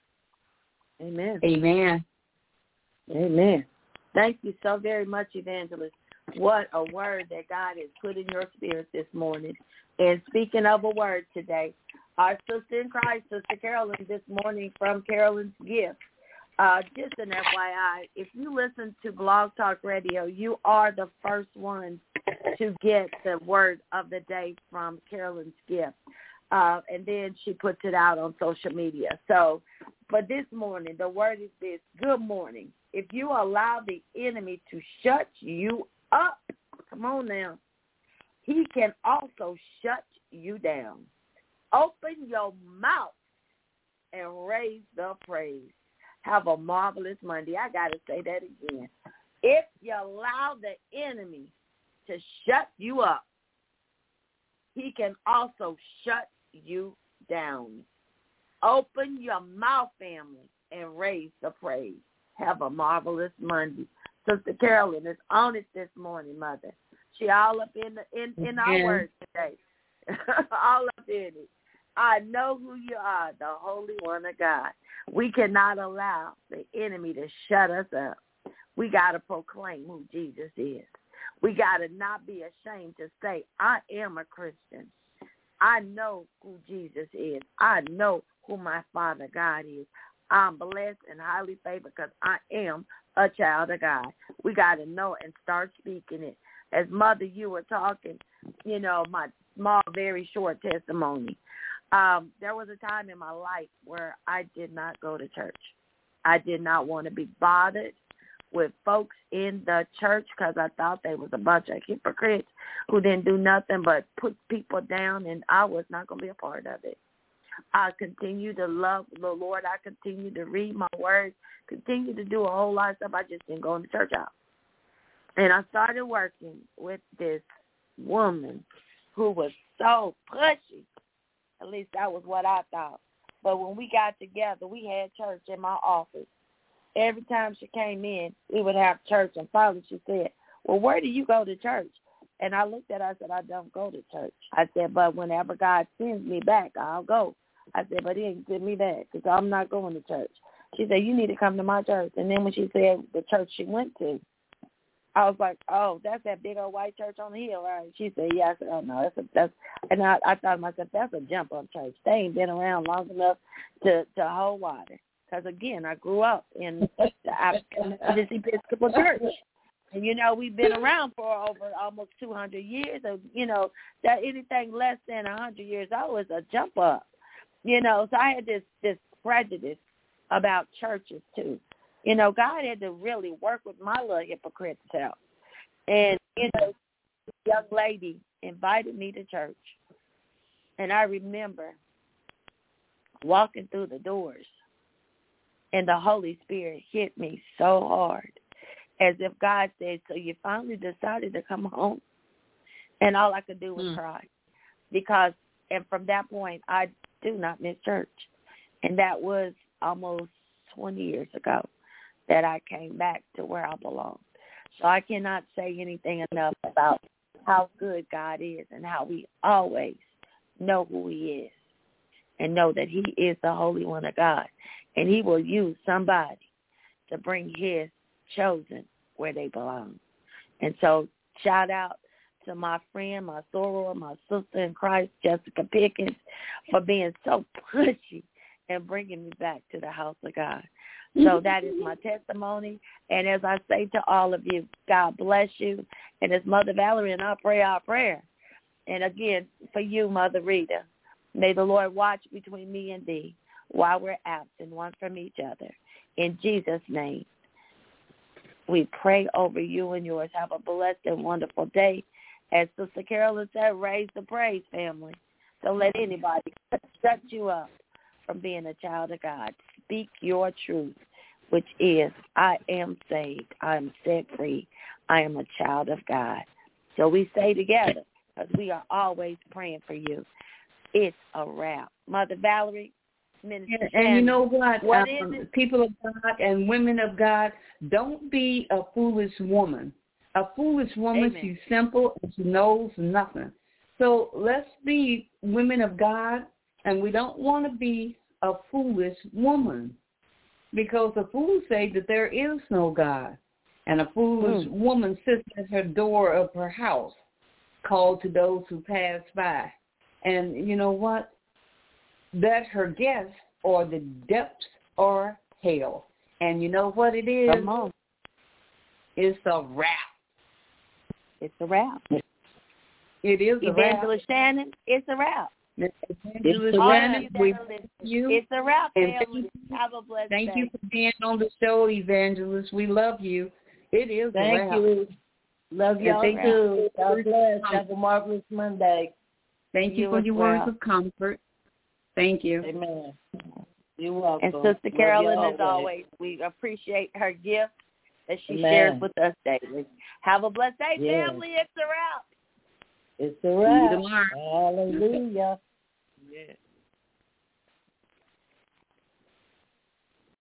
Amen. Amen. Amen. Thank you so very much, Evangelist. What a word that God has put in your spirit this morning. And speaking of a word today, our sister in Christ, Sister Carolyn, this morning from Carolyn's Gift. Just an FYI, if you listen to Blog Talk Radio, you are the first one to get the word of the day from Carolyn's Gift. And then she puts it out on social media. So for this morning, the word is this: good morning. If you allow the enemy to shut you up, come on now, he can also shut you down. Open your mouth and raise the praise. Have a marvelous Monday. I got to say that again. If you allow the enemy to shut you up, he can also shut you down. Open your mouth, family, and raise the praise. Have a marvelous Monday. Sister Carolyn is on it this morning, Mother. She all up in our word today. All up in it. I know who you are, the Holy One of God. We cannot allow the enemy to shut us up. We got to proclaim who Jesus is. We got to not be ashamed to say, I am a Christian. I know who Jesus is. I know who my Father God is. I'm blessed and highly favored because I am a child of God. We got to know and start speaking it. As Mother, you were talking, my small, very short testimony. There was a time in my life where I did not go to church. I did not want to be bothered with folks in the church because I thought they was a bunch of hypocrites who didn't do nothing but put people down, and I was not going to be a part of it. I continue to love the Lord. I continue to read my word, continue to do a whole lot of stuff. I just didn't go in the church out. And I started working with this woman who was so pushy. At least that was what I thought. But when we got together, we had church in my office. Every time she came in, we would have church. And finally she said, well, where do you go to church? And I looked at her, I said, I don't go to church. I said, but whenever God sends me back, I'll go. I said, but he ain't send me back because I'm not going to church. She said, you need to come to my church. And then when she said the church she went to, I was like, oh, that's that big old white church on the hill, right? She said, yeah. I said, oh, no, and I thought to myself, that's a jump-up church. They ain't been around long enough to hold water. Because, again, I grew up in the Episcopal Church. And, we've been around for over almost 200 years. So, that anything less than 100 years old is a jump-up. So I had this prejudice about churches, too. God had to really work with my little hypocrite self. And, the young lady invited me to church. And I remember walking through the doors, and the Holy Spirit hit me so hard, as if God said, so you finally decided to come home? And all I could do was cry. And from that point, I do not miss church. And that was almost 20 years ago that I came back to where I belong. So I cannot say anything enough about how good God is and how we always know who he is and know that he is the Holy One of God. And he will use somebody to bring his chosen where they belong. And so shout out to my friend, my soror, my sister in Christ, Jessica Pickens, for being so pushy and bringing me back to the house of God. So that is my testimony. And as I say to all of you, God bless you. And as Mother Valerie and I pray our prayer. And again, for you, Mother Rita, may the Lord watch between me and thee while we're absent one from each other. In Jesus' name, we pray over you and yours. Have a blessed and wonderful day. As Sister Carolyn said, raise the praise, family. Don't let anybody shut you up from being a child of God. Speak your truth, which is, I am saved, I am set free, I am a child of God. So we say together, because we are always praying for you, it's a wrap. Mother Valerie, Minister and you know what? What is it? People of God and women of God, don't be a foolish woman A foolish woman, Amen. she's simple and she knows nothing. So let's be women of God, and we don't want to be a foolish woman, because a fool say that there is no God, and a foolish woman sits at her door of her house, called to those who pass by. And you know what? That her guests are the depths or hell. And you know what it is? Come on. It's a wrap. It's a wrap. It is a wrap. Evangelist Shannon, it's a wrap. Evangelist All Shannon, of we that thank listen. you. It's a wrap, And family. Have a blessed Thank day. you for being on the show, Evangelist. We love you. It is a wrap. Thank you. Love y'all thank too. God bless. Have a marvelous Monday. Thank you for your words of comfort. Thank you. Amen. You're welcome. And Sister Carolyn, as always, we appreciate her gift that she shares with us daily. Have a blessed day, family. It's a wrap. It's a wrap. See you tomorrow. Hallelujah. Yeah.